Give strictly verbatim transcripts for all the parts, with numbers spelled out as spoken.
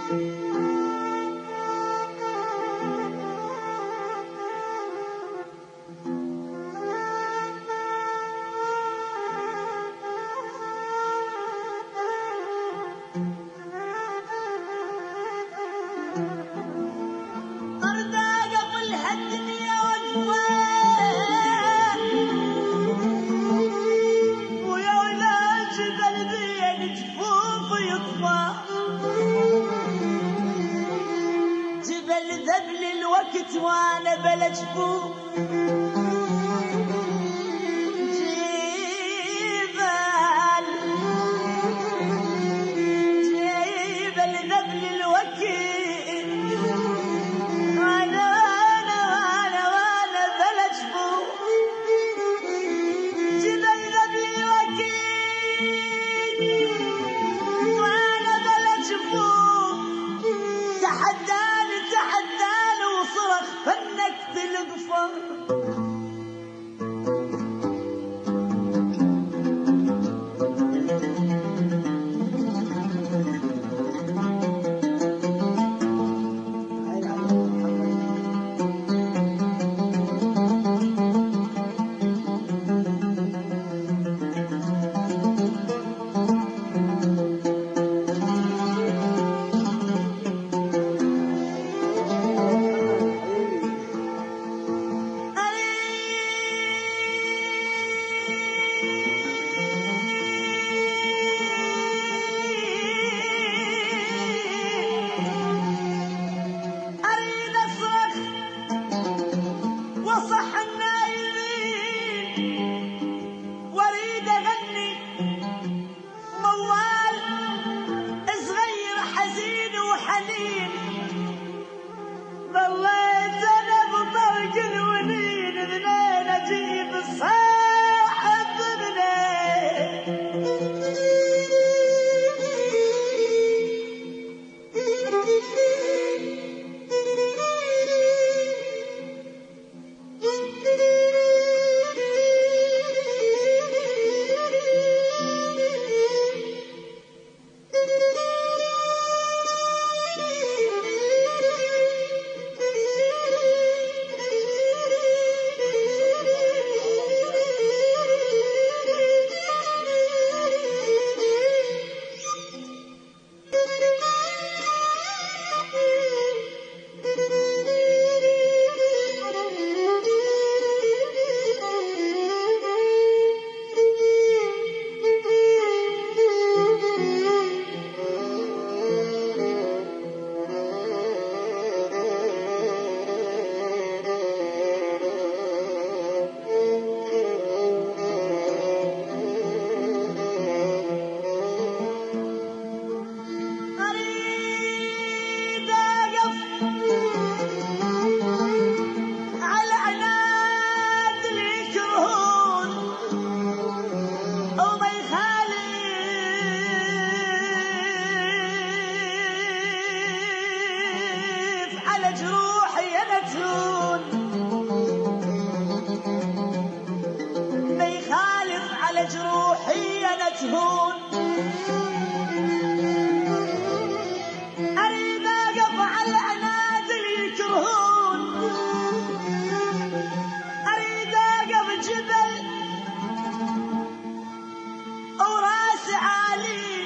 وانا بلا جفوف جبال جبل ذبل الوكيل وانا وانا وانا وانا بلا جفوف جبل ذبل الوكيل وانا بلا جفوف تحداني تحداني وصرخ فنكت القفر جروحي انا تهون اريد اقف على العنادل يكرهون اريد اقف جبل وراسي عالي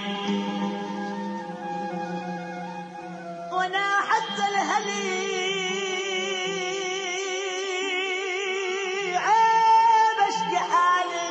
وانا حتى الهلي عيب اشكي حالي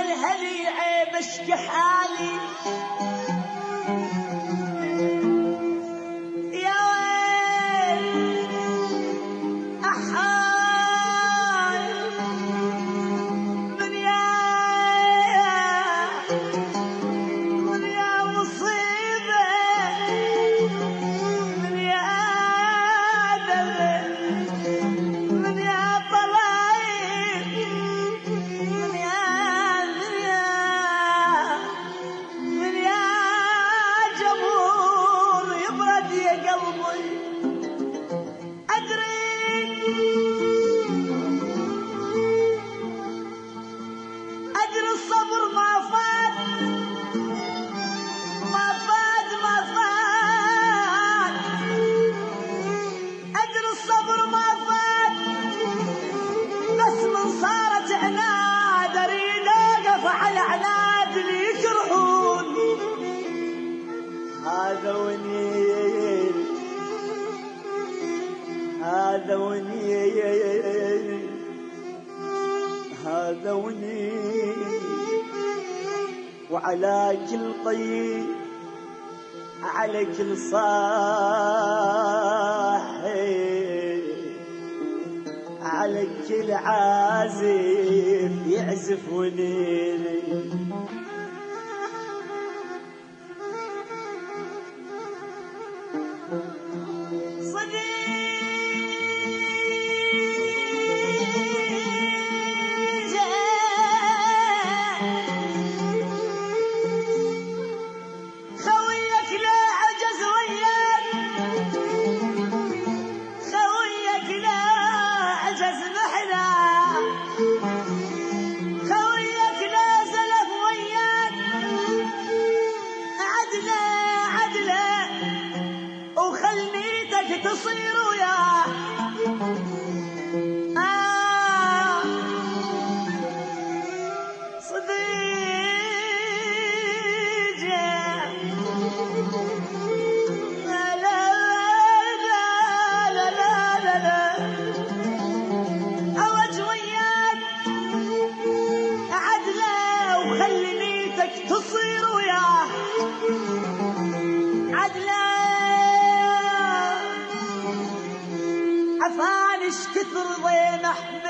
الهلي عيب اشكي حالي يا ويل احال من يا من يا مصيبة من يا آدم من يا طلايب من يا من يا من يا جمهور يبرد يا قلبي أدري أدري الصبر ما فات ما فات ما فات أدري الصبر ما فات بس من صارت عناد أريد أقف على عناد اللي يجرحون هذا ونيل هذا ونيل هذا ونيل وعلى كل طيب على كل صاحي على كل عازف يعزف ونيلي تصير وياه آه صديقي لا لا لا لا لا لا لا أوج وياك عدلة وخلي نيتك تصير وياه عدلة عفانش كثر ضين احمد